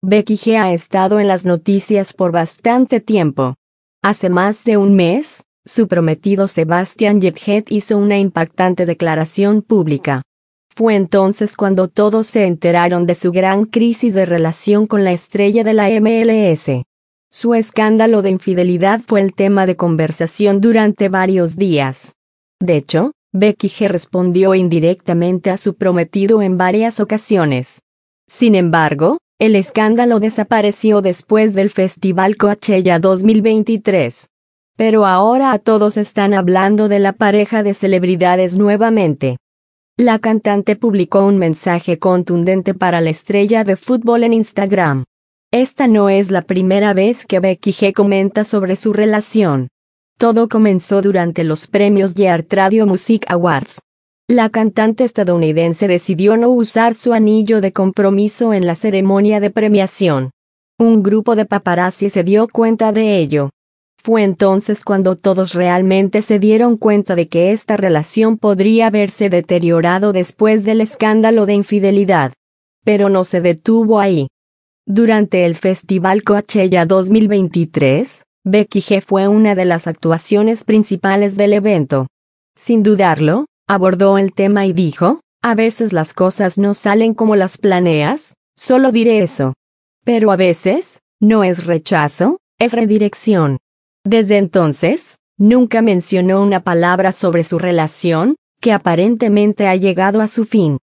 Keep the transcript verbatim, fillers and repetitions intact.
Becky G ha estado en las noticias por bastante tiempo. Hace más de un mes, su prometido Sebastian Jethead hizo una impactante declaración pública. Fue entonces cuando todos se enteraron de su gran crisis de relación con la estrella de la M L S. Su escándalo de infidelidad fue el tema de conversación durante varios días. De hecho, Becky G respondió indirectamente a su prometido en varias ocasiones. Sin embargo, el escándalo desapareció después del Festival Coachella dos mil veintitrés. Pero ahora a todos están hablando de la pareja de celebridades nuevamente. La cantante publicó un mensaje contundente para la estrella de fútbol en Instagram. Esta no es la primera vez que Becky G comenta sobre su relación. Todo comenzó durante los premios Heart Radio Music Awards. La cantante estadounidense decidió no usar su anillo de compromiso en la ceremonia de premiación. Un grupo de paparazzi se dio cuenta de ello. Fue entonces cuando todos realmente se dieron cuenta de que esta relación podría haberse deteriorado después del escándalo de infidelidad. Pero no se detuvo ahí. Durante el Festival Coachella dos mil veintitrés, Becky G fue una de las actuaciones principales del evento. Sin dudarlo, abordó el tema y dijo, a veces las cosas no salen como las planeas, solo diré eso. Pero a veces, no es rechazo, es redirección. Desde entonces, nunca mencionó una palabra sobre su relación, que aparentemente ha llegado a su fin.